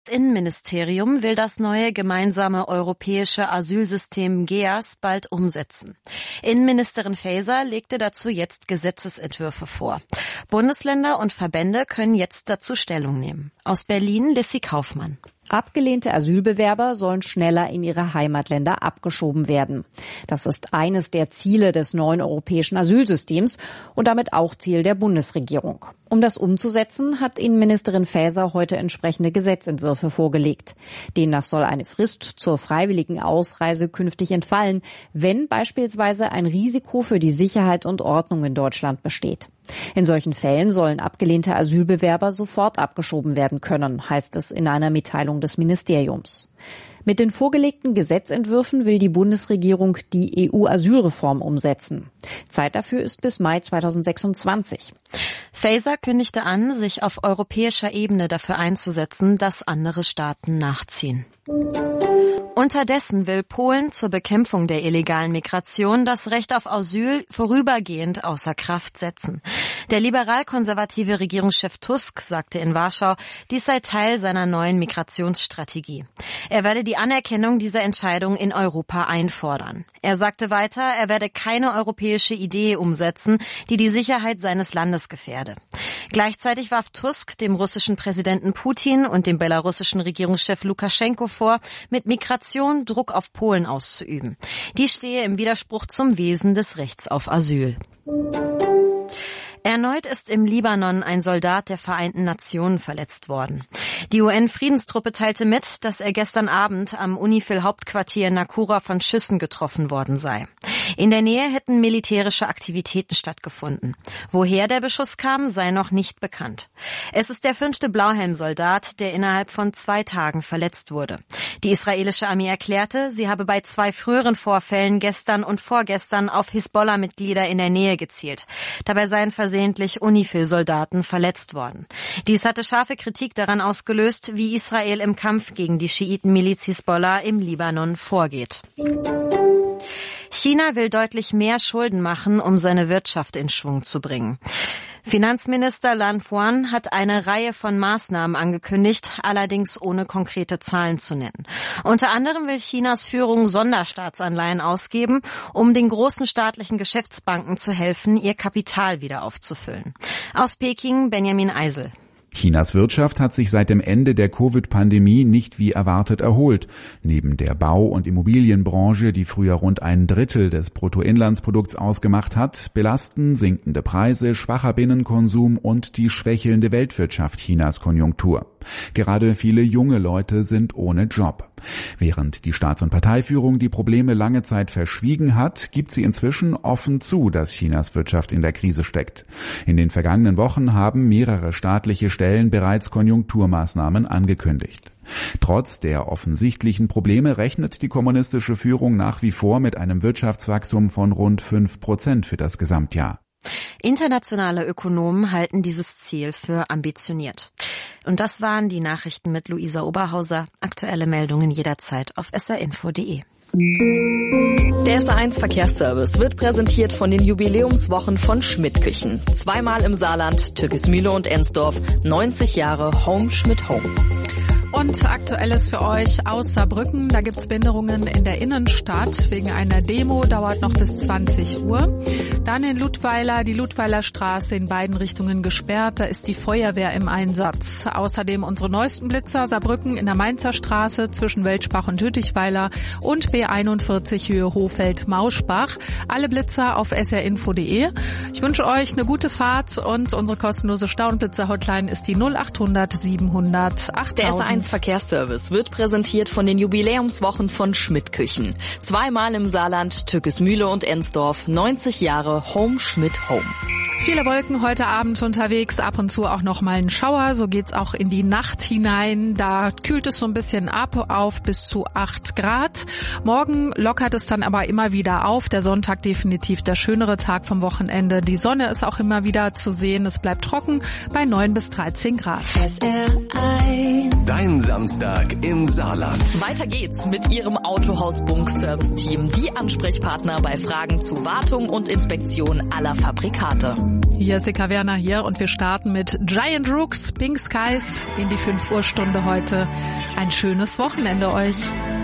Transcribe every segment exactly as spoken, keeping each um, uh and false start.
Das Innenministerium will das neue gemeinsame europäische Asylsystem G E A S bald umsetzen. Innenministerin Faeser legte dazu jetzt Gesetzesentwürfe vor. Bundesländer und Verbände können jetzt dazu Stellung nehmen. Aus Berlin Lissy Kaufmann. Abgelehnte Asylbewerber sollen schneller in ihre Heimatländer abgeschoben werden. Das ist eines der Ziele des neuen europäischen Asylsystems und damit auch Ziel der Bundesregierung. Um das umzusetzen, hat Innenministerin Faeser heute entsprechende Gesetzentwürfe vorgelegt. Demnach soll eine Frist zur freiwilligen Ausreise künftig entfallen, wenn beispielsweise ein Risiko für die Sicherheit und Ordnung in Deutschland besteht. In solchen Fällen sollen abgelehnte Asylbewerber sofort abgeschoben werden können, heißt es in einer Mitteilung des Ministeriums. Mit den vorgelegten Gesetzentwürfen will die Bundesregierung die E U-Asylreform umsetzen. Zeit dafür ist bis Mai zweitausendsechsundzwanzig. Faeser kündigte an, sich auf europäischer Ebene dafür einzusetzen, dass andere Staaten nachziehen. Unterdessen will Polen zur Bekämpfung der illegalen Migration das Recht auf Asyl vorübergehend außer Kraft setzen. Der liberal-konservative Regierungschef Tusk sagte in Warschau, dies sei Teil seiner neuen Migrationsstrategie. Er werde die Anerkennung dieser Entscheidung in Europa einfordern. Er sagte weiter, er werde keine europäische Idee umsetzen, die die Sicherheit seines Landes gefährde. Gleichzeitig warf Tusk dem russischen Präsidenten Putin und dem belarussischen Regierungschef Lukaschenko vor, mit Migration Druck auf Polen auszuüben. Dies stehe im Widerspruch zum Wesen des Rechts auf Asyl. Erneut ist im Libanon ein Soldat der Vereinten Nationen verletzt worden. Die U N-Friedenstruppe teilte mit, dass er gestern Abend am UNIFIL-Hauptquartier in Nakura von Schüssen getroffen worden sei. In der Nähe hätten militärische Aktivitäten stattgefunden. Woher der Beschuss kam, sei noch nicht bekannt. Es ist der fünfte Blauhelm-Soldat, der innerhalb von zwei Tagen verletzt wurde. Die israelische Armee erklärte, sie habe bei zwei früheren Vorfällen gestern und vorgestern auf Hisbollah-Mitglieder in der Nähe gezielt. Dabei seien versehentlich UNIFIL-Soldaten verletzt worden. Dies hatte scharfe Kritik daran ausgelöst, wie Israel im Kampf gegen die Schiitenmiliz Hisbollah im Libanon vorgeht. China will deutlich mehr Schulden machen, um seine Wirtschaft in Schwung zu bringen. Finanzminister Lan Fuan hat eine Reihe von Maßnahmen angekündigt, allerdings ohne konkrete Zahlen zu nennen. Unter anderem will Chinas Führung Sonderstaatsanleihen ausgeben, um den großen staatlichen Geschäftsbanken zu helfen, ihr Kapital wieder aufzufüllen. Aus Peking Benjamin Eisel. Chinas Wirtschaft hat sich seit dem Ende der Covid-Pandemie nicht wie erwartet erholt. Neben der Bau- und Immobilienbranche, die früher rund ein Drittel des Bruttoinlandsprodukts ausgemacht hat, belasten sinkende Preise, schwacher Binnenkonsum und die schwächelnde Weltwirtschaft Chinas Konjunktur. Gerade viele junge Leute sind ohne Job. Während die Staats- und Parteiführung die Probleme lange Zeit verschwiegen hat, gibt sie inzwischen offen zu, dass Chinas Wirtschaft in der Krise steckt. In den vergangenen Wochen haben mehrere staatliche Stellen bereits Konjunkturmaßnahmen angekündigt. Trotz der offensichtlichen Probleme rechnet die kommunistische Führung nach wie vor mit einem Wirtschaftswachstum von rund fünf Prozent für das Gesamtjahr. Internationale Ökonomen halten dieses Ziel für ambitioniert. Und das waren die Nachrichten mit Luisa Oberhauser. Aktuelle Meldungen jederzeit auf s r info punkt d e. Der S R eins Verkehrsservice wird präsentiert von den Jubiläumswochen von Schmidt Küchen. Zweimal im Saarland, Türkismühle und Ensdorf. neunzig Jahre Home Schmidt Home. Und Aktuelles für euch aus Saarbrücken. Da gibt's Behinderungen in der Innenstadt. Wegen einer Demo dauert noch bis zwanzig Uhr. Dann in Ludweiler, die Ludweiler Straße in beiden Richtungen gesperrt. Da ist die Feuerwehr im Einsatz. Außerdem unsere neuesten Blitzer Saarbrücken in der Mainzer Straße zwischen Weltspach und Hüttichweiler und B einundvierzig Höhe Hofeld-Mauschbach. Alle Blitzer auf s r info punkt d e. Ich wünsche euch eine gute Fahrt und unsere kostenlose Stau- und Blitzer-Hotline ist die null achthundert siebenhundert achttausend. Verkehrsservice wird präsentiert von den Jubiläumswochen von Schmidt Küchen. Zweimal im Saarland, Türkismühle und Ensdorf. neunzig Jahre Home Schmidt Home. Viele Wolken heute Abend unterwegs, ab und zu auch noch mal ein Schauer. So geht's auch in die Nacht hinein. Da kühlt es so ein bisschen ab auf bis zu acht Grad. Morgen lockert es dann aber immer wieder auf. Der Sonntag definitiv der schönere Tag vom Wochenende. Die Sonne ist auch immer wieder zu sehen. Es bleibt trocken bei neun bis dreizehn Grad. Dein Samstag im Saarland. Weiter geht's mit Ihrem Autohaus Bunk Service Team. Die Ansprechpartner bei Fragen zu Wartung und Inspektion aller Fabrikate. Jessica Werner hier und wir starten mit Giant Rooks, Pink Skies in die fünf Uhr Stunde heute. Ein schönes Wochenende euch.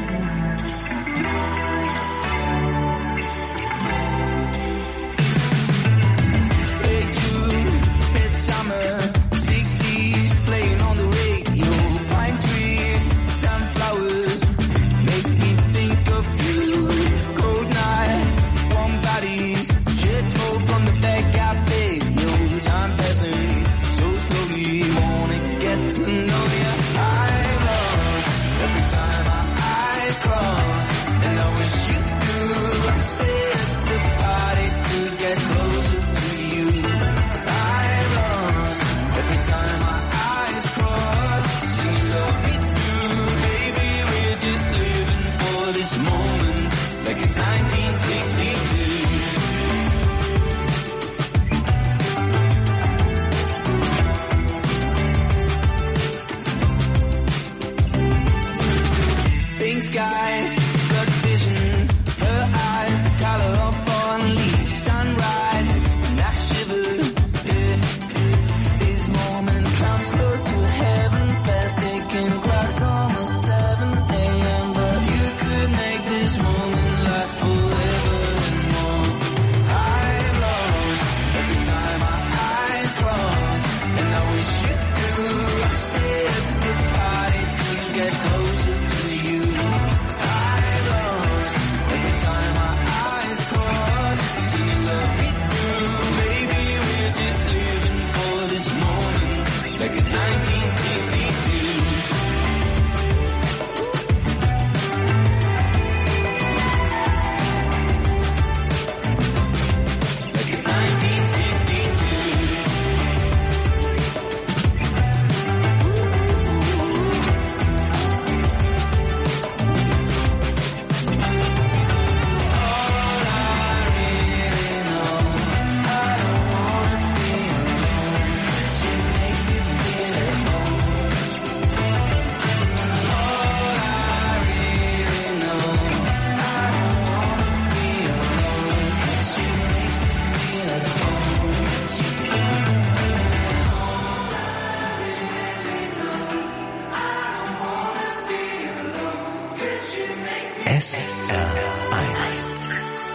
S R eins.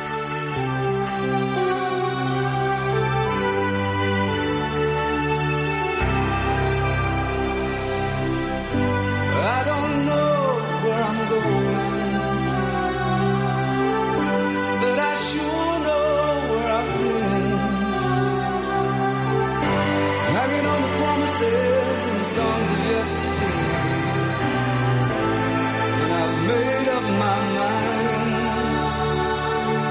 I don't know where I'm going, but I sure know where I've been. Hanging on the promises and the songs of yesterday, and I've made up my mind.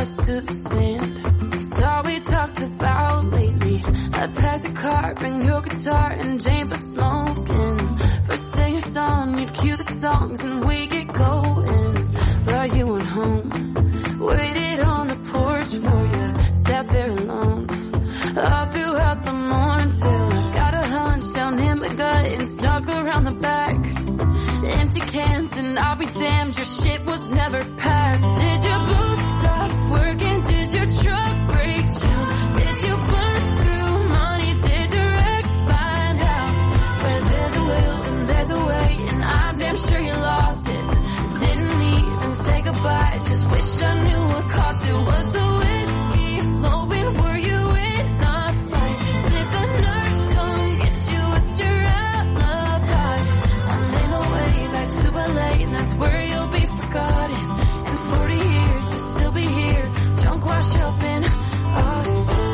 eyes to the sand. It's all we talked about lately. I packed a car, bring your guitar and Jane for smoking. First thing at dawn, you'd cue the songs and we get going. Brought you on home, waited on the porch for you, sat there alone. All throughout the morning till I got a hunch down in my gut and snuck around the back. Empty cans and I'll be damned, your shit was never packed. Did your boots stop working? Did your truck break down? Did you burn through money? Did your ex find out? Where there's a will and there's a way, and I'm damn sure you lost it. Didn't even say goodbye, just wish I knew what cost it. Was the whiskey flowing? Were you in a fight? Did the nurse come get you? What's your alibi? I'm in a way back to L A, and that's where you'll be forgotten. In forty years you'll still be here, drunk, washed up in Austin.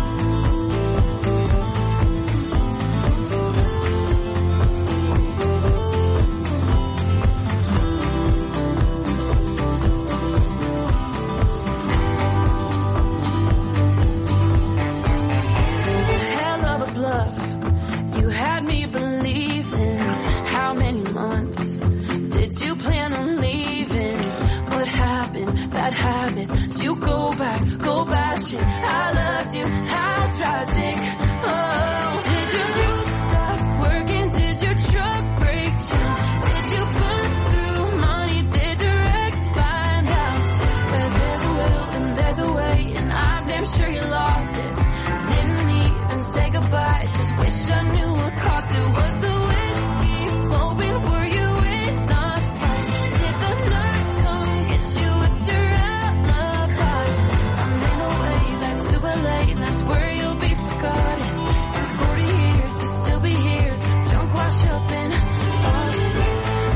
You had me believing. How many months did you plan on leaving? What happened? Bad habits. Did you go back, go bashing? I loved you, how tragic. Oh, did your boots stop working? Did your truck break down? Did you burn through money? Did your ex find out? Where there's a will and there's a way, and I'm damn sure you lost it. Didn't even say goodbye, just wish I knew what cost it. Was the whiskey flowing? Were you in a fight? Did the nurse come get you? What's your alibi? I'm in a way back to L A, and that's where you'll be forgotten. In forty years you'll still be here, drunk, washed up in Austin.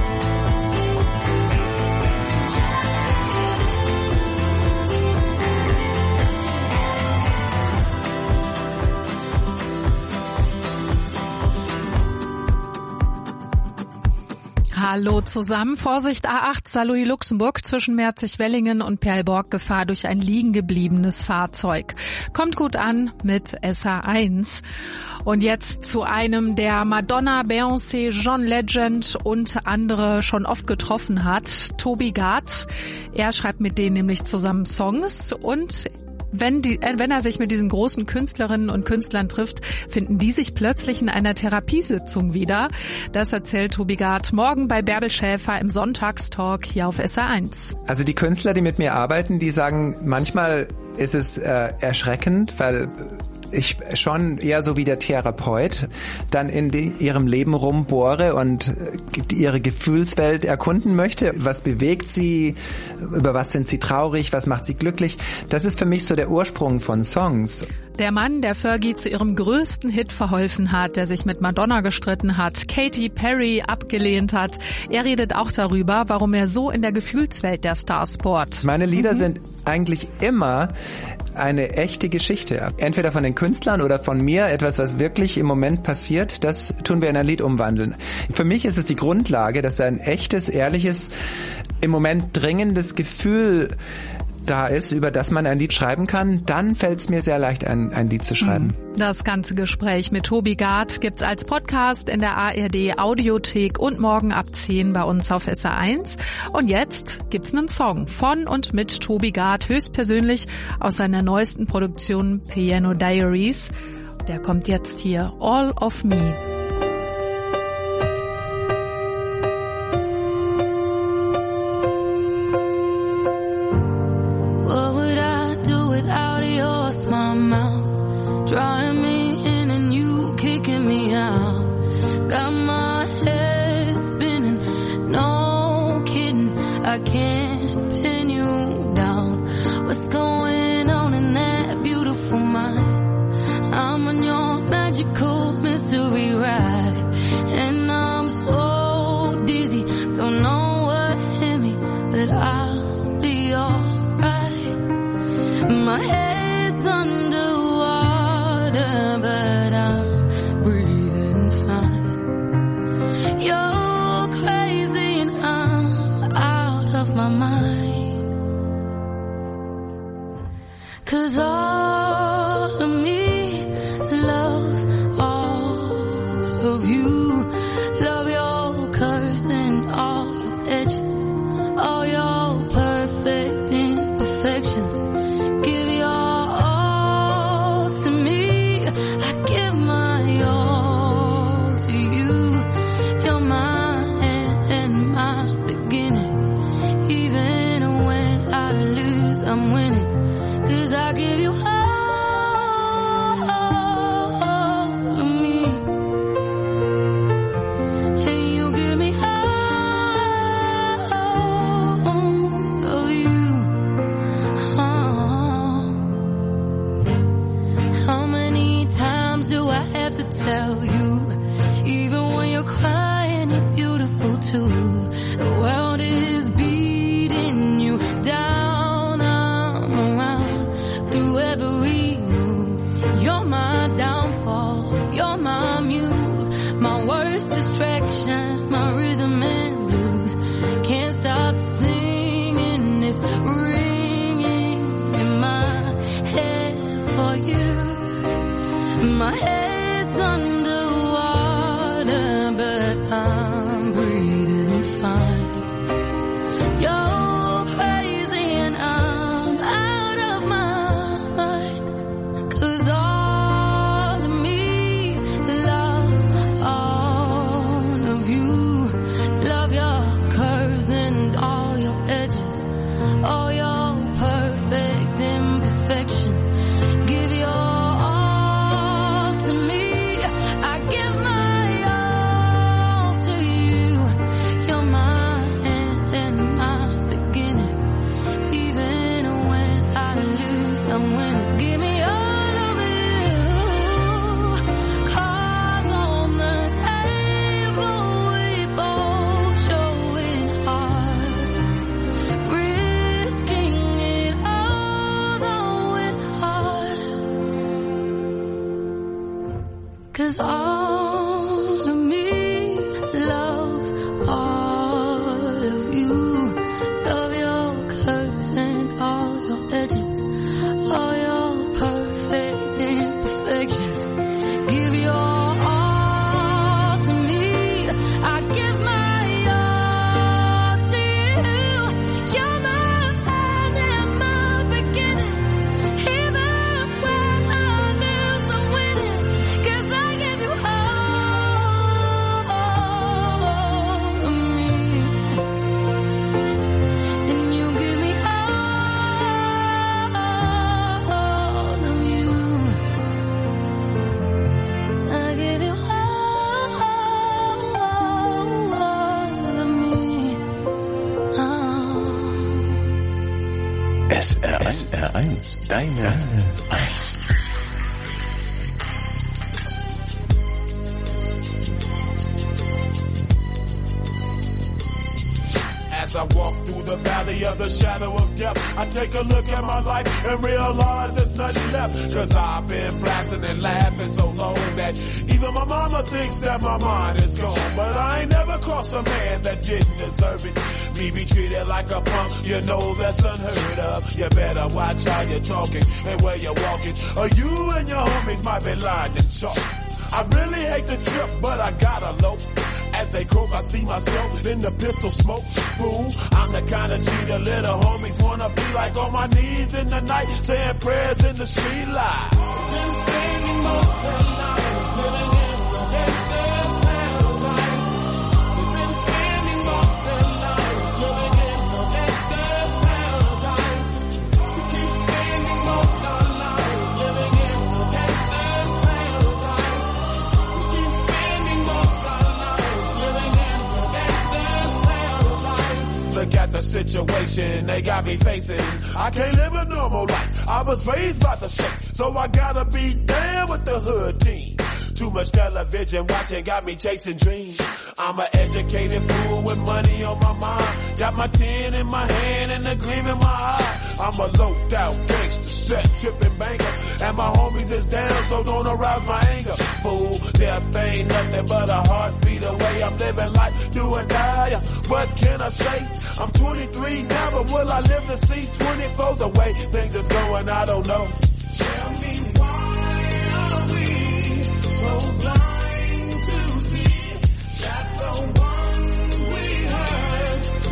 Hallo zusammen. Vorsicht A acht Saarlouis-Luxemburg zwischen Merzig-Wellingen und Perlborg. Gefahr durch ein liegen gebliebenes Fahrzeug. Kommt gut an mit S R eins. Und jetzt zu einem, der Madonna, Beyoncé, John Legend und andere schon oft getroffen hat. Toby Gard. Er schreibt mit denen nämlich zusammen Songs und Wenn, die, wenn er sich mit diesen großen Künstlerinnen und Künstlern trifft, finden die sich plötzlich in einer Therapiesitzung wieder. Das erzählt Toby Gard morgen bei Bärbel Schäfer im Sonntagstalk hier auf S R eins. Also die Künstler, die mit mir arbeiten, die sagen, manchmal ist es äh, erschreckend, weil ich schon eher so wie der Therapeut dann in die, ihrem Leben rumbohre und ihre Gefühlswelt erkunden möchte. Was bewegt sie? Über was sind sie traurig? Was macht sie glücklich? Das ist für mich so der Ursprung von Songs. Der Mann, der Fergie zu ihrem größten Hit verholfen hat, der sich mit Madonna gestritten hat, Katy Perry abgelehnt hat. Er redet auch darüber, warum er so in der Gefühlswelt der Stars bohrt. Meine Lieder mhm. sind eigentlich immer eine echte Geschichte. Entweder von den Künstlern oder von mir, etwas, was wirklich im Moment passiert, das tun wir in ein Lied umwandeln. Für mich ist es die Grundlage, dass ein echtes, ehrliches, im Moment dringendes Gefühl da ist, über das man ein Lied schreiben kann, dann fällt es mir sehr leicht, ein, ein Lied zu schreiben. Das ganze Gespräch mit Toby Gard gibt's als Podcast in der A R D Audiothek und morgen ab zehn bei uns auf S R eins. Und jetzt gibt's einen Song von und mit Toby Gard, höchstpersönlich aus seiner neuesten Produktion Piano Diaries. Der kommt jetzt hier, All of Me. My mouth drawing me in and you kicking me out. Got my head spinning, no kidding, I can't pin you down. What's going on in that beautiful mind? I'm on your magical mystery ride, and I'm so dizzy, don't know what hit me, but I'll be alright. My head underwater, but I'm breathing fine. You're crazy and I'm out of my mind. edges, all your perfect imperfections. Give your all to me. I give my all to you. You're my end and my beginning. Even when I lose, I'm winning. 'Cause I give you all of me, and you give me all of you. Oh. How many times do I have to tell you? Even when you're crying, you're beautiful too. The world is beating you down, I'm around through every move. You're my downfall, you're my muse, my worst distraction, my rhythm and blues. Can't stop singing, it's ringing in my head for you. My head's underwater, but I'm breathing fine. You're crazy and I'm out of my mind. 'Cause all of me loves all of you. Love your curves and all your edges, all your perfect imperfections. Give your all to me. I give my all to you. You're my end and my beginning. Even when I lose, I'm winning. Give me all of you. Cards on the table, we both showing hearts. Risking it all, though it's hard. 'Cause all of me loves all of you. Love your curves and all your edges, all your perfect imperfections. Give your all to me. I give my all to you. You're my end and my beginning. Even when I lose, I'm winning. 'Cause I give you all of me, and you give me all of you. I give you all of me. Oh. S R eins, deine eins. As I walk through the valley of the shadow of death, I take a look at my life and realize there's nothing left. 'Cause I've been blasting and laughing so long that even my mama thinks that my mind is gone. But I ain't never crossed a man that didn't deserve it. Me be treated like a punk, you know that's unheard of. You better watch how you're talking and where you're walking, or you and your homies might be lying to chalk. I really hate the trip, but I gotta low. As they croak, I see myself in the pistol smoke. Fool, I'm the kind of G the little homies wanna be like, on my knees in the night, saying prayers in the street light. Been spending most of their lives living in the gangster's paradise. They've been spending most of their lives living in the gangster's paradise. We keep spending most of our lives living in the gangster's paradise. We keep spending most of our lives living in the gangster's paradise. Look at the situation they got me facing. I can't live a normal life. I was raised by the street, so I gotta be down with the hood team. Too much television watching got me chasing dreams. I'm an educated fool with money on my mind. Got my tin in my hand and a gleam in my eye. I'm a loped out gangster, set tripping banker, and my homies is down, so don't arouse my anger. Fool, death ain't nothing but a heartbeat away. I'm living life, do or die. What can I say? I'm twenty-three now, but will I live to see twenty-four? The way things is going, I don't know. Tell me why are we so blind to see that the ones we hurt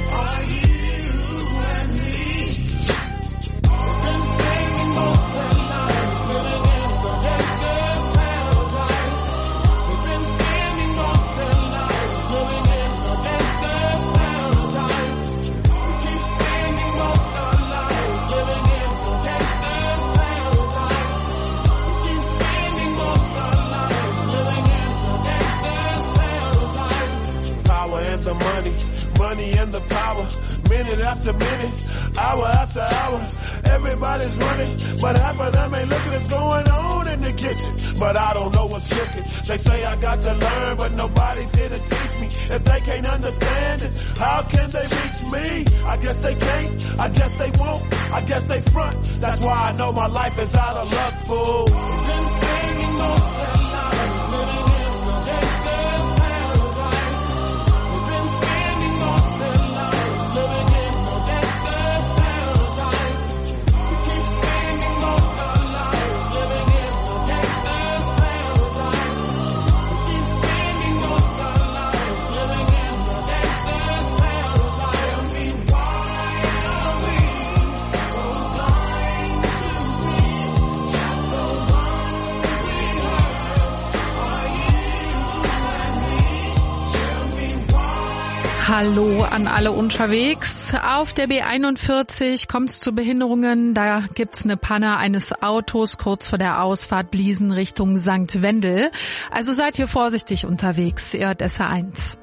minute after minute, hour after hour. Everybody's running, but half of them ain't looking what's going on in the kitchen. But I don't know what's cooking. They say I got to learn, but nobody's here to teach me. If they can't understand it, how can they reach me? I guess they can't, I guess they won't, I guess they front. That's why I know my life is out of luck, fool. Been spending most of their lives living in the gangster's paradise. We've been spending most of their lives living in the gangster's paradise. We keep spending most of our lives living in the gangster's paradise. We keep spending most of our lives living in the gangster's paradise. Tell me why are we so blind to see that the one we hurt are you and me? Tell me why. Hallo an alle unterwegs. Auf der B einundvierzig kommt es zu Behinderungen. Da gibt's eine Panne eines Autos kurz vor der Ausfahrt Bliesen Richtung Sankt Wendel. Also seid hier vorsichtig unterwegs. Ihr hört S R eins.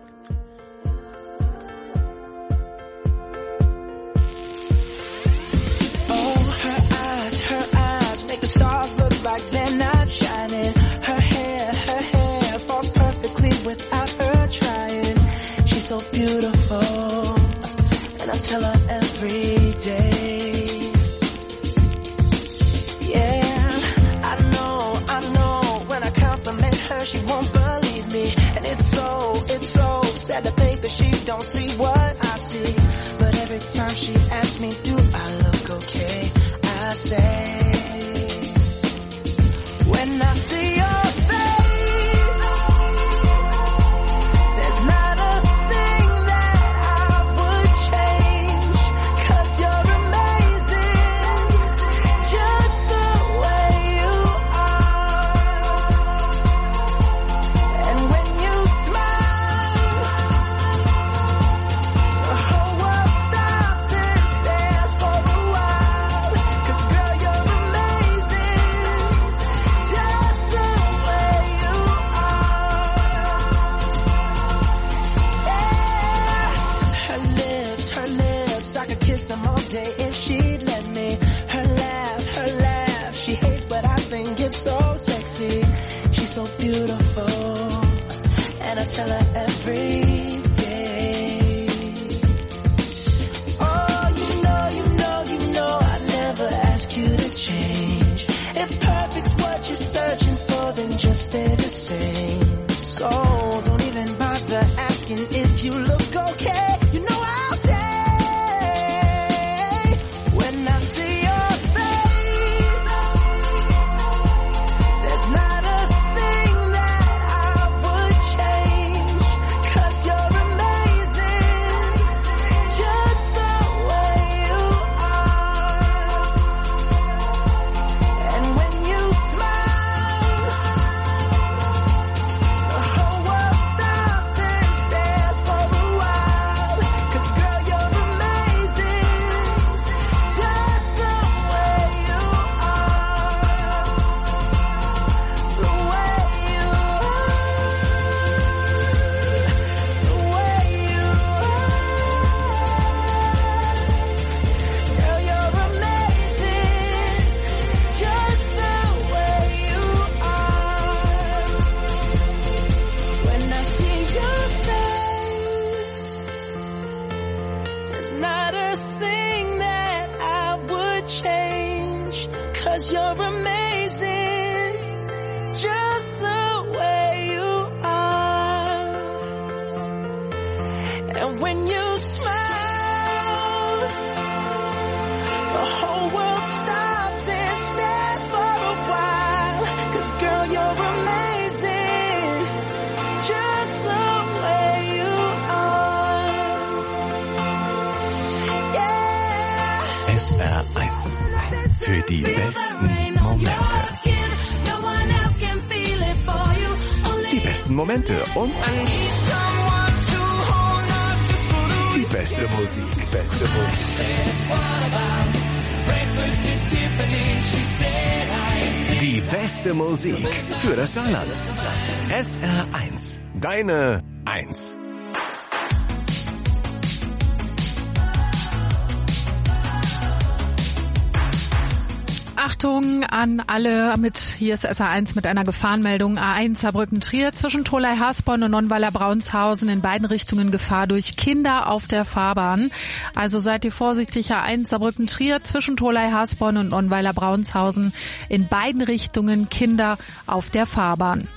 Oh, her eyes, her eyes make the stars look like they're not shining. Her hair, her hair falls perfectly without her trying. She's so beautiful, and I tell her every day. Yeah, I know, I know, when I compliment her, she won't believe me. And it's so, it's so sad to think that she don't see what I see. But every time she asks me, do I look okay? I say, when I see your face, there's not a thing that I would change. 'Cause you're amazing, just the way you are. And when you smile, the whole world stops and stares for a while. 'Cause girl, you're amazing, just the way you are. Yeah. Her lips, her lips, I could kiss them all day if she'd let me. Her laugh, her laugh, she hates but I think it's so sexy. She's so beautiful, and I tell her every day. Oh, you know, you know, you know, I never ask you to change. If perfect's what you're searching for, then just stay the same. So don't even bother asking if you look okay. You know I'll say, when I see your face, there's not a thing that I would change. 'Cause you're amazing, just the way you are. And when you smile, the whole world stops and stares for a while. 'Cause girl, you're amazing, just the way you are. The way you are. The way you are. Girl, you're amazing, just the way you are. When I see your face, there's not a thing that I would change. 'Cause you're amazing, just the way you are. And when you smile, the whole world stops and stares for a while. 'Cause girl, you're amazing, just the way you are. Yeah. S R eins. Für die besten Momente. Die besten Momente und die beste Musik. Beste Musik. Die beste Musik für das Saarland. S R eins. Deine Eins. Achtung an alle mit, hier ist S R eins mit einer Gefahrenmeldung. A eins Saarbrücken-Trier zwischen Tholey-Hasborn und Nonnweiler-Braunshausen in beiden Richtungen Gefahr durch Kinder auf der Fahrbahn. Also seid ihr vorsichtig. A eins Saarbrücken-Trier zwischen Tholey-Hasborn und Nonnweiler-Braunshausen in beiden Richtungen Kinder auf der Fahrbahn.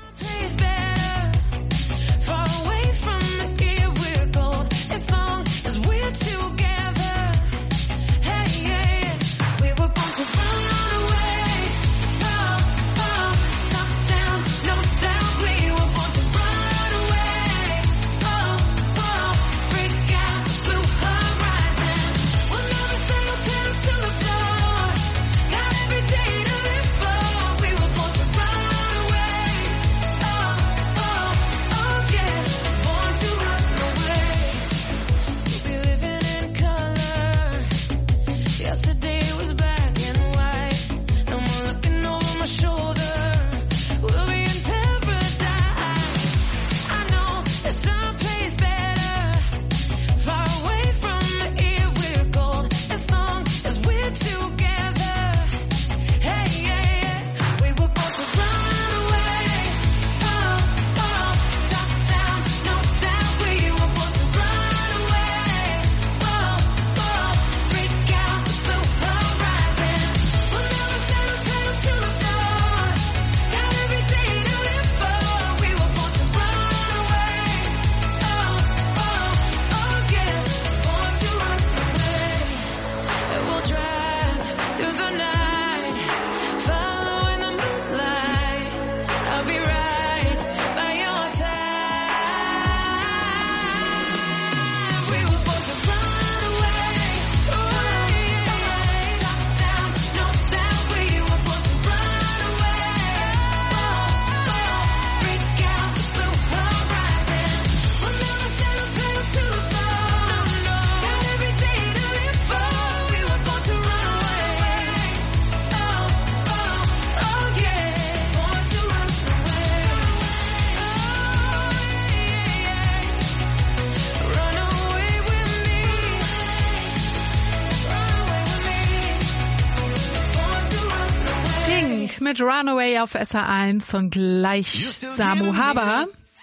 Mit Runaway auf S R eins und gleich Samu Haber.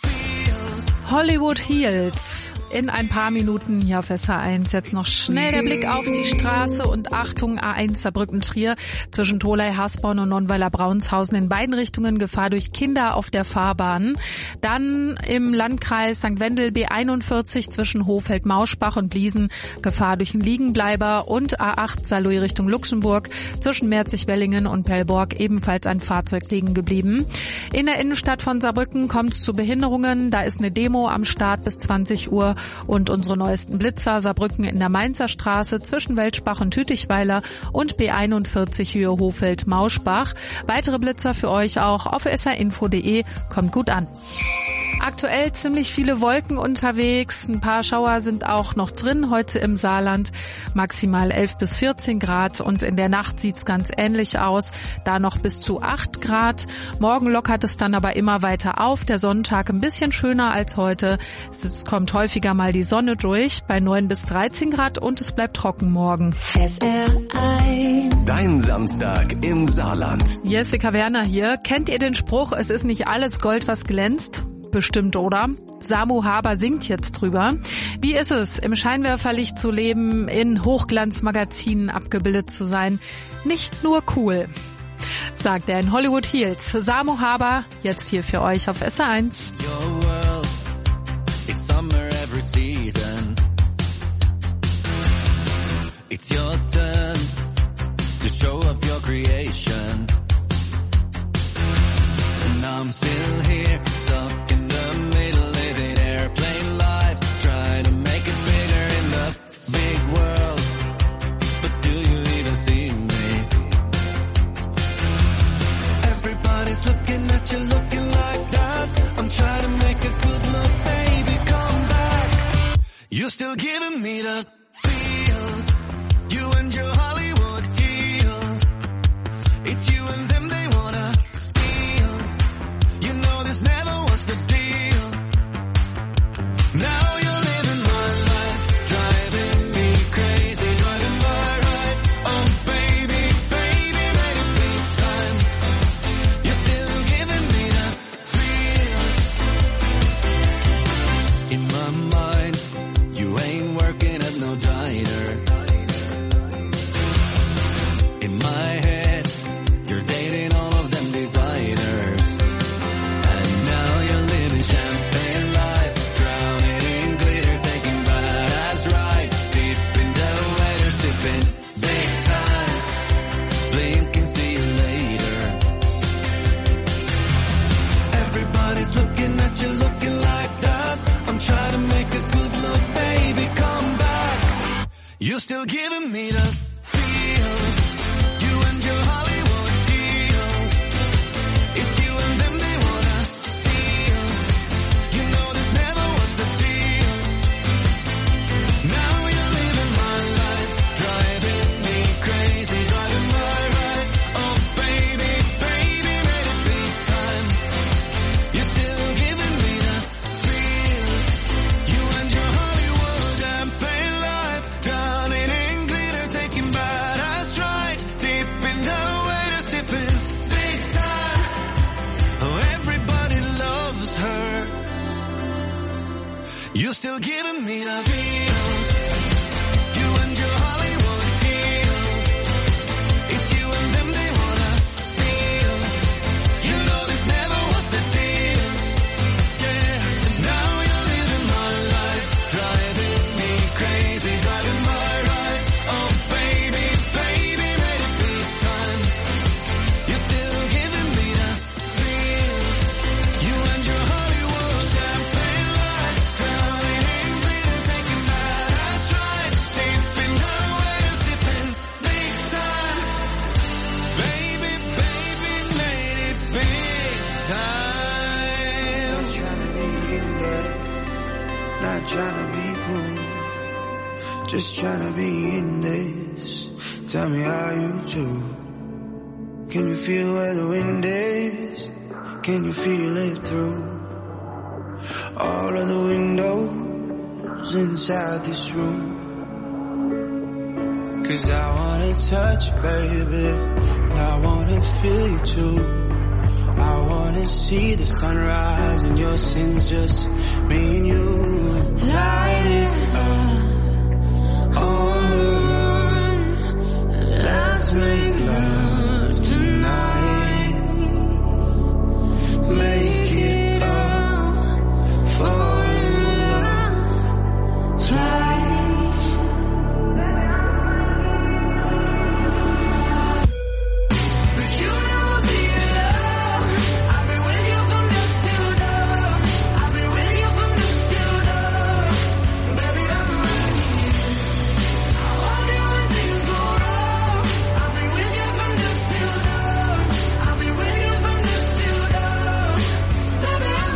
Hollywood Heels in ein paar Minuten hier auf S R eins. Jetzt noch schnell der Blick auf die Straße und Achtung, A eins Saarbrücken-Trier zwischen Tholey-Hasborn und Nonnweiler-Braunshausen in beiden Richtungen Gefahr durch Kinder auf der Fahrbahn. Dann im Landkreis Sankt Wendel B einundvierzig zwischen Hohfeld-Mauschbach und Bliesen Gefahr durch einen Liegenbleiber und A acht Saarlouis Richtung Luxemburg zwischen Merzig-Wellingen und Pellborg ebenfalls ein Fahrzeug liegen geblieben. In der Innenstadt von Saarbrücken kommt es zu Behinderungen. Da ist eine Demo am Start bis zwanzig Uhr. Und unsere neuesten Blitzer Saarbrücken in der Mainzer Straße zwischen Weltspach und Tütichweiler und B einundvierzig Höhe Hohfeld-Mauschbach. Weitere Blitzer für euch auch auf s r info punkt de. Kommt gut an. Aktuell ziemlich viele Wolken unterwegs. Ein paar Schauer sind auch noch drin heute im Saarland. Maximal elf bis vierzehn Grad und in der Nacht sieht's ganz ähnlich aus. Da noch bis zu acht Grad. Morgen lockert es dann aber immer weiter auf. Der Sonntag ein bisschen schöner als heute. Es kommt häufiger mal die Sonne durch bei neun bis dreizehn Grad und es bleibt trocken morgen. S R eins. Dein Samstag im Saarland. Jessica Werner hier. Kennt ihr den Spruch, es ist nicht alles Gold, was glänzt? Bestimmt, oder? Samu Haber singt jetzt drüber. Wie ist es, im Scheinwerferlicht zu leben, in Hochglanzmagazinen abgebildet zu sein? Nicht nur cool, sagt er in Hollywood Heels. Samu Haber, jetzt hier für euch auf S R eins. Your world, it's summer every season. It's your turn to show off your creation. And I'm still here, stuck in the middle, living airplane life, trying to make it bigger in the big world. But do you even see me? Everybody's looking at you, looking like that. I'm trying to make a good look, baby, come back. You're still giving me the feels. You and your Hollywood heels. It's you and them, they wanna steal. You know this never was the deal. Now you're living my life, driving me crazy, driving my right. Oh baby, baby, let it be You're still giving me the feels. You and your Hollywood deals. It's you and them they wanna steal. You know this never was the deal. Now you're living my life, driving me crazy, driving my ride. Oh baby, baby, made it big time. You're still giving me the feels. You and your Hollywood champagne life, drowning in glitter, taking badass rides, dipping the waiters, tipping big time. Oh, everybody loves her. You're still giving me the feels. You and your Hollywood deals. It's you and them they wanna steal. You know this never was the deal. Yeah, now you're living my life, driving me crazy, driving my ride. Oh baby, baby, made it big time. You're still giving me the feels. You and your Hollywood champagne life, drowning in glitter, taking badass rides, dipping the waiters, dipping big time. Baby, baby, made it big time. Not trying to be in there, not trying to be cool, just trying to be in this. Tell me how you do. Can you feel where the wind is? Can you feel it through all of the windows inside this room? 'Cause I wanna touch you, baby, and I wanna feel you too. I wanna see the sunrise and your sins, just me and you. Light it up on the run. Let's make love tonight. Make it up, fall in love twice. But you never be alone. I'll be with you from dusk till dawn. I'll be with you from dusk till dawn. Baby, I'm ready. I want you when things go wrong. I'll be with you from dusk till dawn. I'll be with you from dusk till dawn. Baby, I'm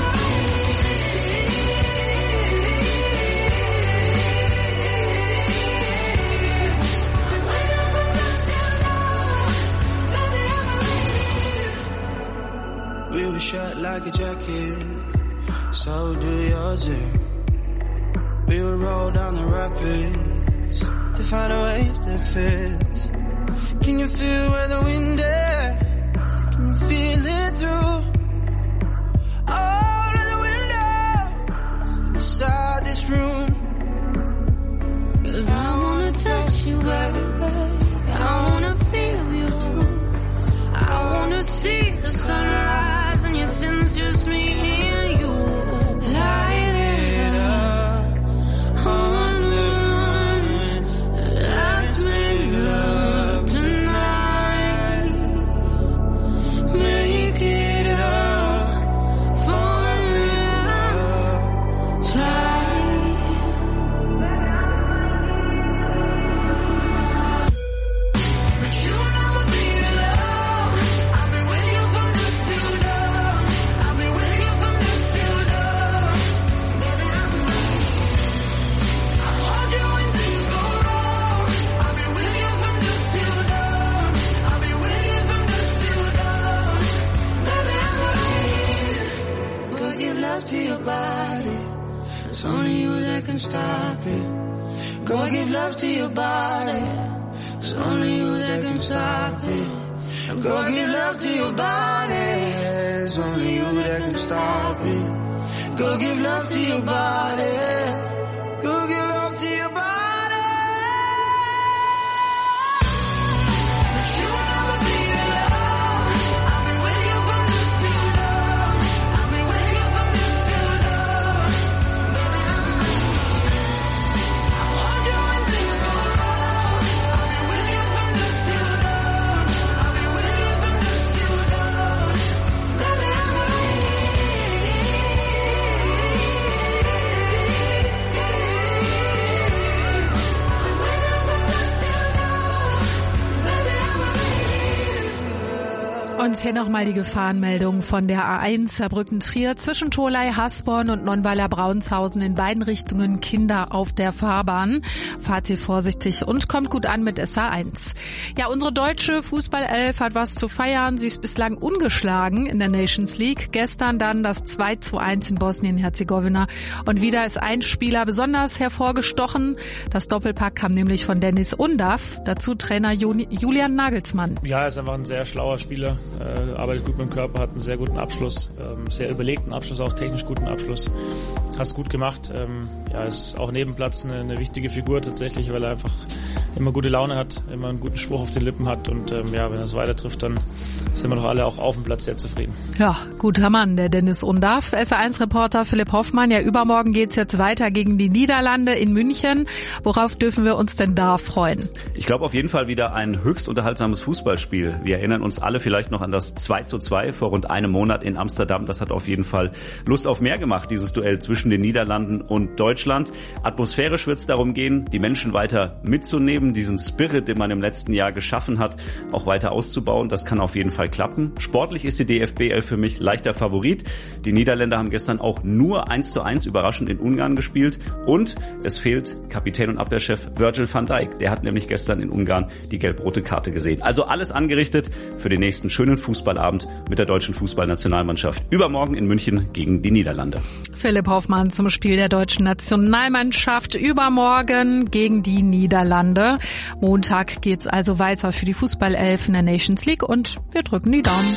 ready. We were shut like a jacket, so do yours. eh? We would roll down the rapids to find a wave that fits. Can you feel where the wind is? Can you feel it through all of the windows inside this room? 'Cause I wanna touch you, baby. I wanna feel you too. I wanna see the sunrise and your sins, just me and you. Light it up on the run. Let's make love tonight. Make it up, fall in love twice. But you never be alone. I'll be with you from dusk till dawn. I'll be with you from dusk till dawn. Baby, I'm ready. I want you when things go wrong. I'll be with you from dusk till dawn. I'll be with you from dusk till dawn. Baby, I'm ready. Go give love to your body. It's only you that can stop it. Go give love to your body. It's only you that can stop it. Go give love to your body. It's only you that can stop it. Go give love to your body. Go give love to your body. But you never be alone. I'll be with you from dusk till dawn. I'll be with you from dusk till dawn. Baby, I'm ready. I want you when things go wrong. I'll be with you from dusk till dawn. I'll be with you from dusk till dawn. Baby, I'm ready. Und hier nochmal die Gefahrenmeldung von der A eins Saarbrücken-Trier zwischen Tholey, Hasborn und Nonnweiler-Braunshausen in beiden Richtungen Kinder auf der Fahrbahn. Fahrt hier vorsichtig und kommt gut an mit S A eins. Ja, unsere deutsche Fußballelf hat was zu feiern. Sie ist bislang ungeschlagen in der Nations League. Gestern dann das zwei zu eins in Bosnien-Herzegowina. Und wieder ist ein Spieler besonders hervorgestochen. Das Doppelpack kam nämlich von Dennis Undav. Dazu Trainer Julian Nagelsmann. Ja, er ist einfach ein sehr schlauer Spieler. Äh, arbeitet gut mit dem Körper, hat einen sehr guten Abschluss. Ähm, sehr überlegten Abschluss, auch technisch guten Abschluss. Hat es gut gemacht. Ähm, ja, ist auch neben Platz eine, eine wichtige Figur tatsächlich, weil er einfach immer gute Laune hat, immer einen guten Spruch auf den Lippen hat. Und ähm, ja, wenn er es weiter trifft, dann sind wir doch alle auch auf dem Platz sehr zufrieden. Ja, guter Mann, der Dennis Undav. S A eins Reporter Philipp Hoffmann. Ja, übermorgen geht's jetzt weiter gegen die Niederlande in München. Worauf dürfen wir uns denn da freuen? Ich glaube auf jeden Fall wieder ein höchst unterhaltsames Fußballspiel. Wir erinnern uns alle vielleicht noch an das zwei zu zwei vor rund einem Monat in Amsterdam. Das hat auf jeden Fall Lust auf mehr gemacht, dieses Duell zwischen den Niederlanden und Deutschland. Atmosphärisch wird es darum gehen, die Menschen weiter mitzunehmen, diesen Spirit, den man im letzten Jahr geschaffen hat, auch weiter auszubauen. Das kann auf jeden Fall klappen. Sportlich ist die D F B elf für mich leichter Favorit. Die Niederländer haben gestern auch nur eins zu eins überraschend in Ungarn gespielt. Und es fehlt Kapitän und Abwehrchef Virgil van Dijk. Der hat nämlich gestern in Ungarn die gelb-rote Karte gesehen. Also alles angerichtet für den nächsten schönen Fußballabend mit der deutschen Fußballnationalmannschaft. Übermorgen in München gegen die Niederlande. Philipp Hoffmann zum Spiel der deutschen Nationalmannschaft übermorgen gegen die Niederlande. Montag geht's also weiter für die Fußballelf in der Nations League und wir drücken die Daumen.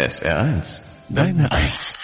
S R eins, deine Eins.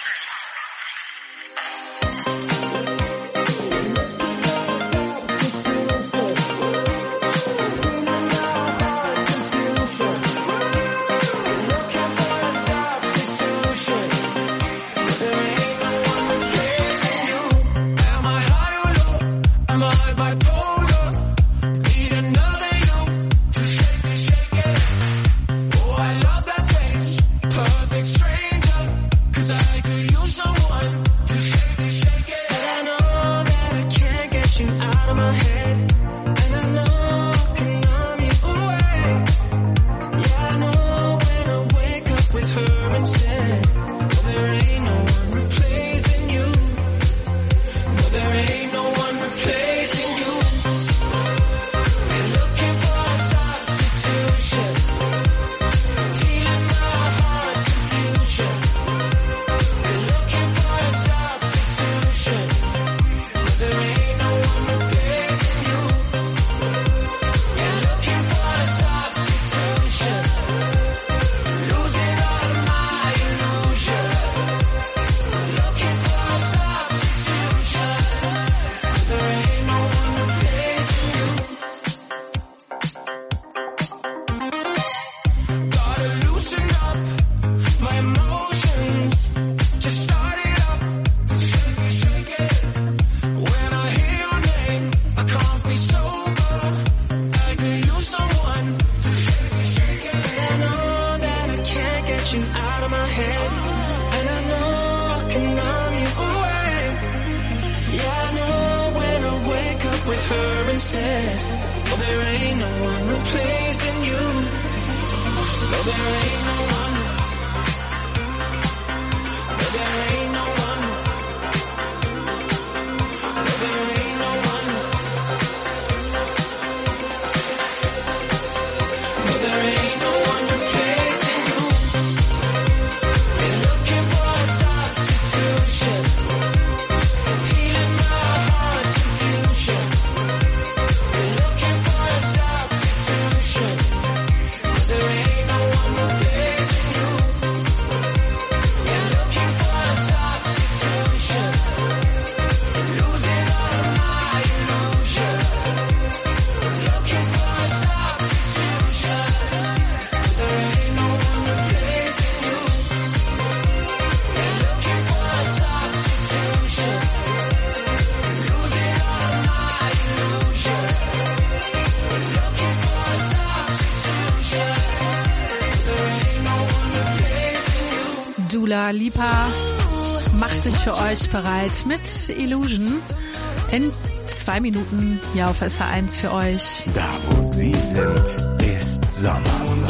Dua Lipa macht sich für euch bereit mit Illusion. In zwei Minuten hier auf S R eins für euch. Da wo sie sind, ist Sommer.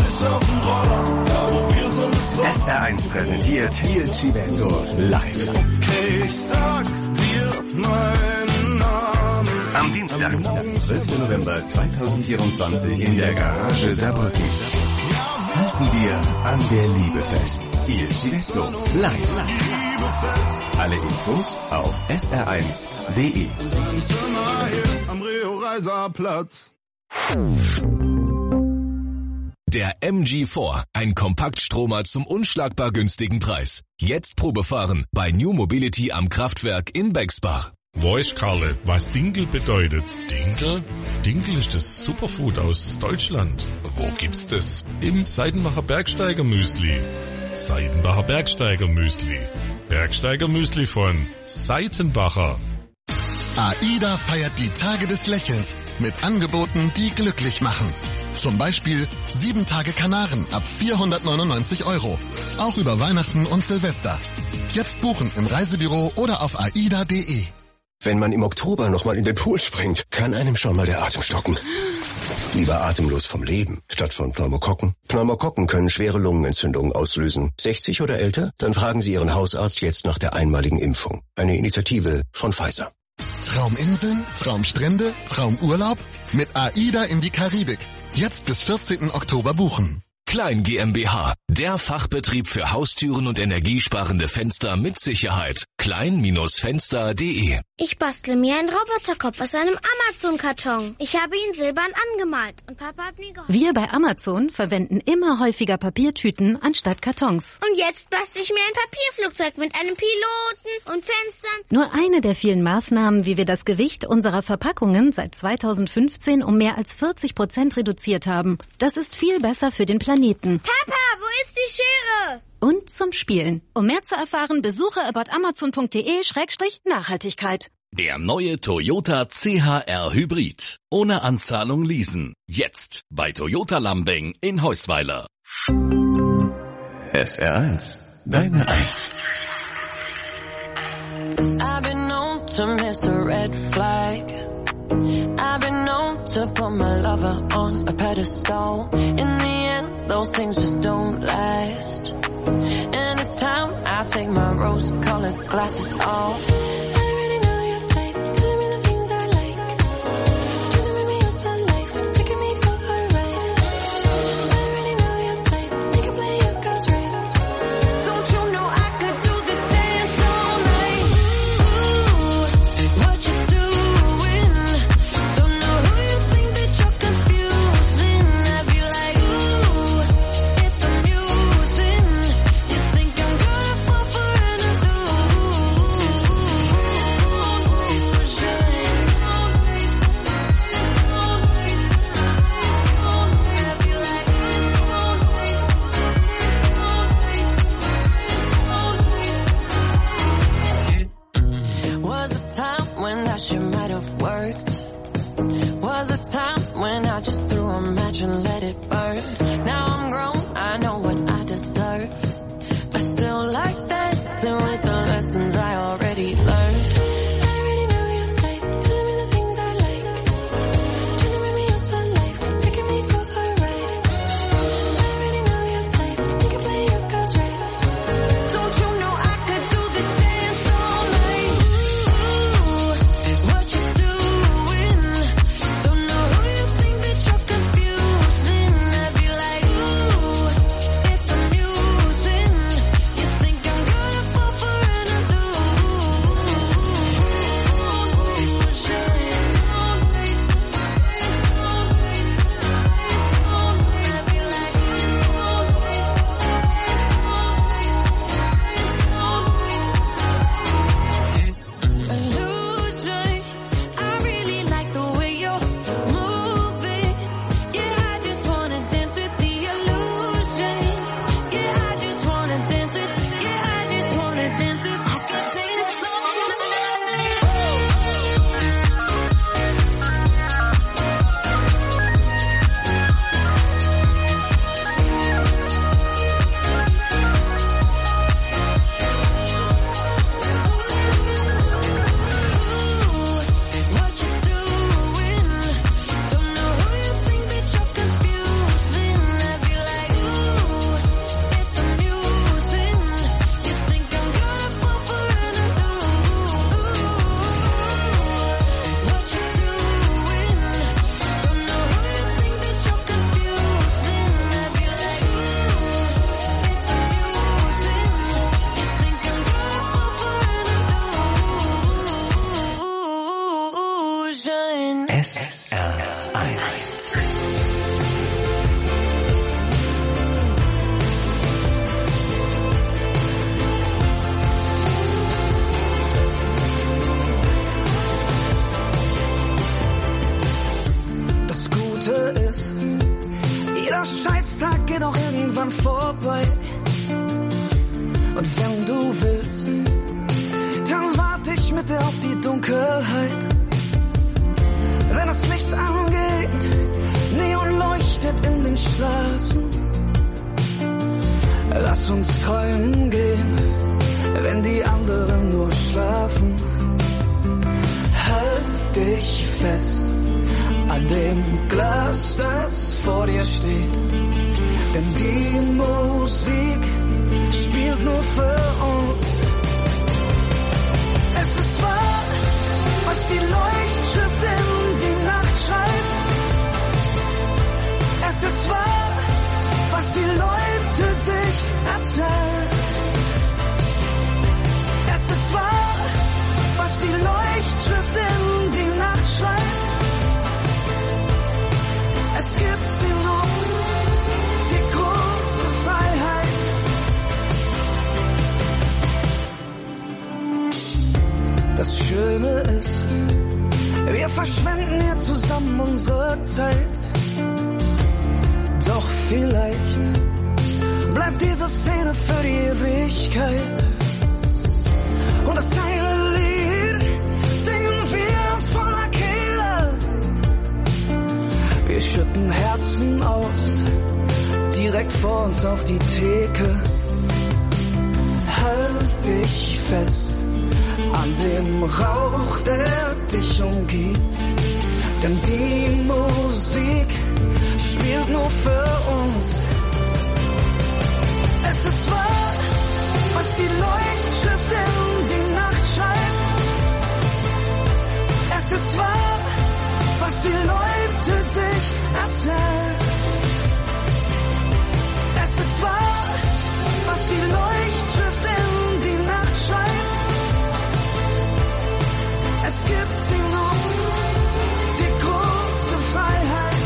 S R eins präsentiert Il Civetto live. Ich sag dir meinen Namen. Am Dienstag, zwölften November zweitausendvierundzwanzig in der Garage Saarbrücken. Halten wir an der Liebe fest. Il Civetto live. Alle Infos auf S R eins punkt de. Am Rio-Reiser-Platz. Der M G vier, ein Kompaktstromer zum unschlagbar günstigen Preis. Jetzt Probefahren bei New Mobility am Kraftwerk in Bexbach. Weiß Karle, was Dinkel bedeutet? Dinkel? Dinkel ist das Superfood aus Deutschland. Wo gibt's das? Im Seidenbacher Bergsteiger Müsli. Seidenbacher Bergsteiger Müsli. Bergsteiger Müsli von Seitenbacher. AIDA feiert die Tage des Lächelns mit Angeboten, die glücklich machen. Zum Beispiel sieben Tage Kanaren ab vierhundertneunundneunzig Euro. Auch über Weihnachten und Silvester. Jetzt buchen im Reisebüro oder auf aida punkt de. Wenn man im Oktober nochmal in den Pool springt, kann einem schon mal der Atem stocken. Lieber atemlos vom Leben, statt von Pneumokokken. Pneumokokken können schwere Lungenentzündungen auslösen. sechzig oder älter? Dann fragen Sie Ihren Hausarzt jetzt nach der einmaligen Impfung. Eine Initiative von Pfizer. Trauminseln, Traumstrände, Traumurlaub? Mit AIDA in die Karibik. Jetzt bis vierzehnten Oktober buchen. Klein GmbH, der Fachbetrieb für Haustüren und energiesparende Fenster mit Sicherheit. klein Fenster punkt de. Ich bastle mir einen Roboterkopf aus einem Amazon-Karton. Ich habe ihn silbern angemalt und Papa hat mir geholfen. Wir bei Amazon verwenden immer häufiger Papiertüten anstatt Kartons. Und jetzt bastle ich mir ein Papierflugzeug mit einem Piloten und Fenstern. Nur eine der vielen Maßnahmen, wie wir das Gewicht unserer Verpackungen seit zweitausendfünfzehn um mehr als vierzig Prozent reduziert haben. Das ist viel besser für den Planeten. Papa, wo ist die Schere? Und zum Spielen. Um mehr zu erfahren, besuche about amazon punkt de Schrägstrich Nachhaltigkeit. Der neue Toyota C H R Hybrid. Ohne Anzahlung leasen. Jetzt bei Toyota Lambing in Heusweiler. S R eins. Deine Eins. I've been known to miss a red flag. I've been known to put my lover on a pedestal. In the end, those things just don't last. And it's time I take my rose-colored glasses off. S R eins. Das Gute ist, jeder Scheißtag geht auch irgendwann vorbei. Und wenn du willst, dann warte ich mit dir auf die Dunkelheit. Wenn das Licht angeht, Neon leuchtet in den Straßen. Lass uns träumen gehen, wenn die anderen nur schlafen. Halt dich fest an dem Glas, das vor dir steht. Denn die Musik spielt nur für uns. Es ist wahr, was die Leuchtschrift in die Nacht schreibt. Es ist wahr, was die Schöne ist, wir verschwenden hier zusammen unsere Zeit. Doch vielleicht bleibt diese Szene für die Ewigkeit. Und das eine Lied singen wir aus voller Kehle. Wir schütten Herzen aus, direkt vor uns auf die Theke. Halt dich fest an dem Rauch, der dich umgibt. Denn die Musik spielt nur für uns. Es ist wahr, was die Leuchtschrift in die Nacht schreibt. Es ist wahr, was die Leute sich erzählen. Es ist wahr, was die Leuchtschrift in die Nacht schreibt. Es gibt sie noch, die große Freiheit.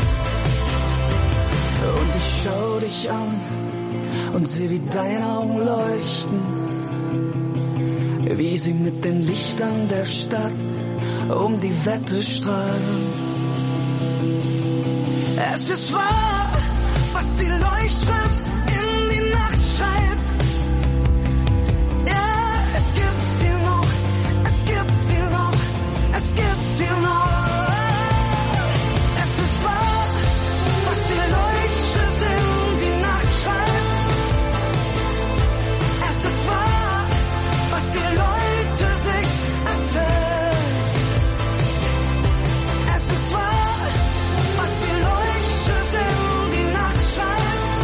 Und ich schau dich an und seh, wie deine Augen leuchten, wie sie mit den Lichtern der Stadt um die Wette strahlen. Es ist wahr, was die Leuchtschrift in die Nacht schreibt. Ja, es gibt sie noch, es gibt sie noch, es gibt sie noch. Es ist wahr, was die Leuchtschrift in die Nacht schreibt. Es ist wahr, was die Leute sich erzählen. Es ist wahr, was die Leuchtschrift in die Nacht schreibt.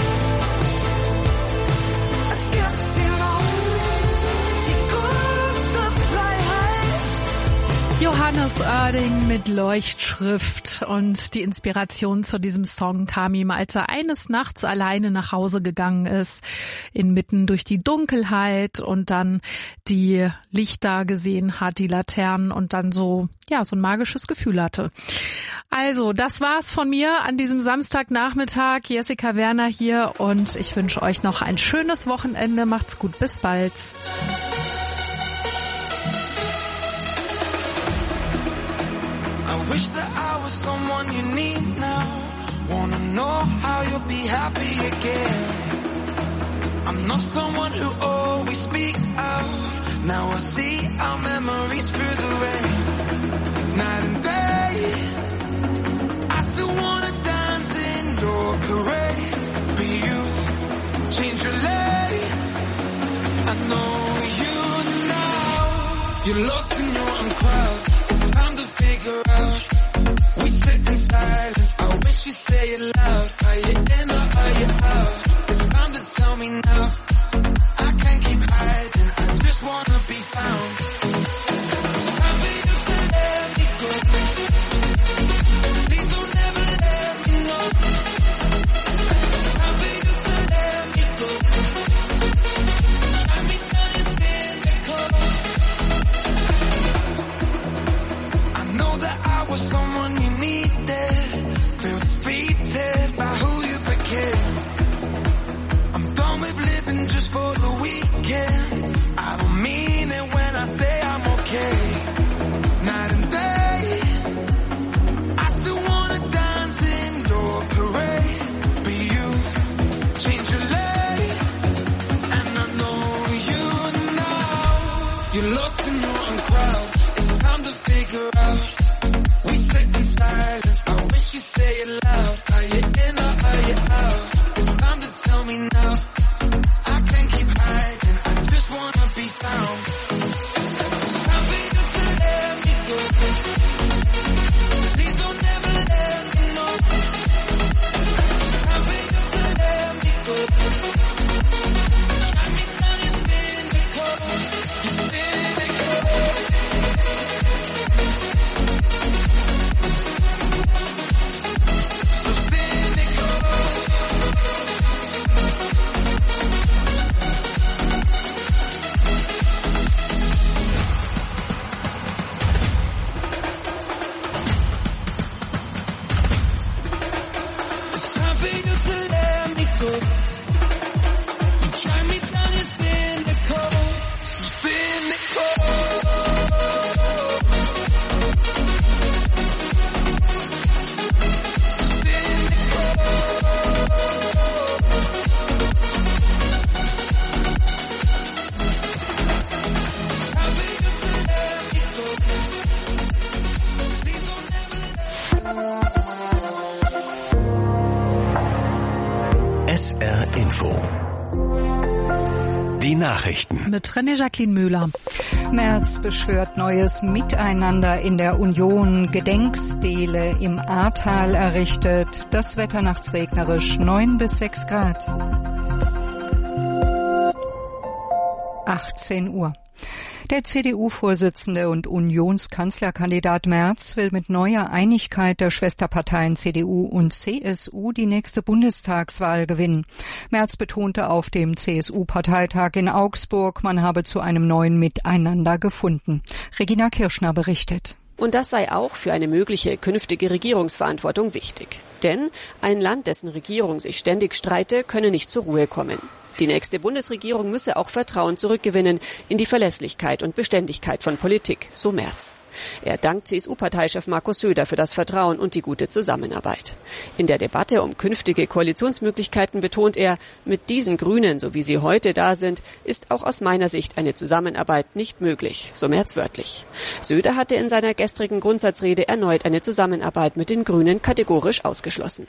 Es gibt sie noch, die große Freiheit. Johannes Oerding mit Leuchtschrift, und die Inspiration zu diesem Song kam ihm, als er eines Nachts alleine nach Hause gegangen ist, inmitten durch die Dunkelheit, und dann die Lichter gesehen hat, die Laternen, und dann so, ja, so ein magisches Gefühl hatte. Also, das war's von mir an diesem Samstagnachmittag. Jessica Werner hier, und ich wünsche euch noch ein schönes Wochenende. Macht's gut, bis bald. I wish that I was someone you need now. Wanna know how you'll be happy again. I'm not someone who always speaks out. Now I see our memories through the rain. Night and day, I still wanna dance in your parade. Be you, change your lane. I know you now. You're lost in your own crowd. It's time to figure out. We sit in silence. I wish you'd say it loud. Are you in or are you out? It's time to tell me now. I can't keep hiding. I just wanna be found. It's time for you to let me go. Please don't ever let me know. It's time for you to let me go. Try me down and stand the cold. I know that I was someone you needed. Feel defeated by who you became. I'm done with living just for the weekend. I don't mean it when I say I'm okay. Night and day, I still wanna dance in your parade. Be you, change your lane. And I know you now. You're lost in your own crowd. It's time to figure out. We sit in silence. I wish you'd say it loud. Are you in or are you out? It's time to tell me now. I can't keep hiding. I just wanna be found. It's time for you to let me go. Please don't ever let me know. It's time for you to let me go. Try me down, you're cynical. You're cynical. So cynical. It's time for you to let me go. You try me down, you're cynical. So cynical. Info. Die Nachrichten. Mit René Jacqueline Müller. Merz beschwört neues Miteinander in der Union. Gedenkstele im Ahrtal errichtet. Das Wetter nachts regnerisch, neun bis sechs Grad. achtzehn Uhr. Der C D U-Vorsitzende und Unionskanzlerkandidat Merz will mit neuer Einigkeit der Schwesterparteien C D U und C S U die nächste Bundestagswahl gewinnen. Merz betonte auf dem C S U-Parteitag in Augsburg, man habe zu einem neuen Miteinander gefunden. Regina Kirschner berichtet. Und das sei auch für eine mögliche künftige Regierungsverantwortung wichtig. Denn ein Land, dessen Regierung sich ständig streite, könne nicht zur Ruhe kommen. Die nächste Bundesregierung müsse auch Vertrauen zurückgewinnen in die Verlässlichkeit und Beständigkeit von Politik, so Merz. Er dankt C S U-Parteichef Markus Söder für das Vertrauen und die gute Zusammenarbeit. In der Debatte um künftige Koalitionsmöglichkeiten betont er, mit diesen Grünen, so wie sie heute da sind, ist auch aus meiner Sicht eine Zusammenarbeit nicht möglich, so Merz wörtlich. Söder hatte in seiner gestrigen Grundsatzrede erneut eine Zusammenarbeit mit den Grünen kategorisch ausgeschlossen.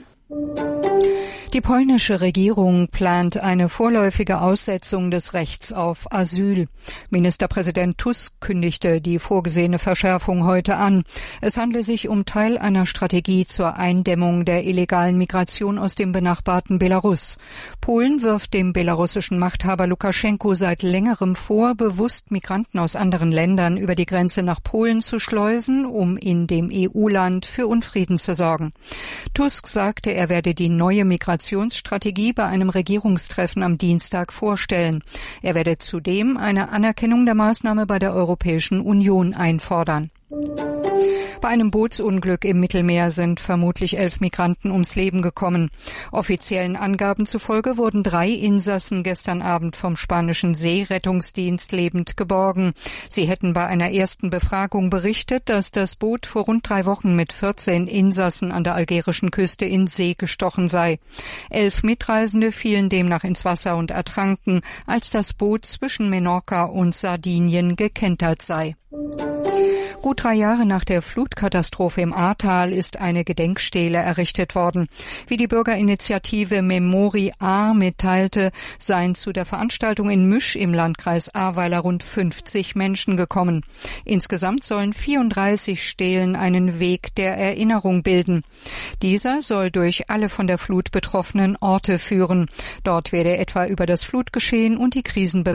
Die polnische Regierung plant eine vorläufige Aussetzung des Rechts auf Asyl. Ministerpräsident Tusk kündigte die vorgesehene Verschärfung heute an. Es handle sich um Teil einer Strategie zur Eindämmung der illegalen Migration aus dem benachbarten Belarus. Polen wirft dem belarussischen Machthaber Lukaschenko seit längerem vor, bewusst Migranten aus anderen Ländern über die Grenze nach Polen zu schleusen, um in dem E U-Land für Unfrieden zu sorgen. Tusk sagte, er werde die neue Migrationsstrategie bei einem Regierungstreffen am Dienstag vorstellen. Er werde zudem eine Anerkennung der Maßnahme bei der Europäischen Union einfordern. Bei einem Bootsunglück im Mittelmeer sind vermutlich elf Migranten ums Leben gekommen. Offiziellen Angaben zufolge wurden drei Insassen gestern Abend vom spanischen Seerettungsdienst lebend geborgen. Sie hätten bei einer ersten Befragung berichtet, dass das Boot vor rund drei Wochen mit vierzehn Insassen an der algerischen Küste in See gestochen sei. Elf Mitreisende fielen demnach ins Wasser und ertranken, als das Boot zwischen Menorca und Sardinien gekentert sei. Gut drei Jahre nach der Flutkatastrophe im Ahrtal ist eine Gedenkstele errichtet worden. Wie die Bürgerinitiative Memori Ahr mitteilte, seien zu der Veranstaltung in Müsch im Landkreis Ahrweiler rund fünfzig Menschen gekommen. Insgesamt sollen vierunddreißig Stelen einen Weg der Erinnerung bilden. Dieser soll durch alle von der Flut betroffenen Orte führen. Dort werde etwa über das Flutgeschehen und die Krisenbewältigung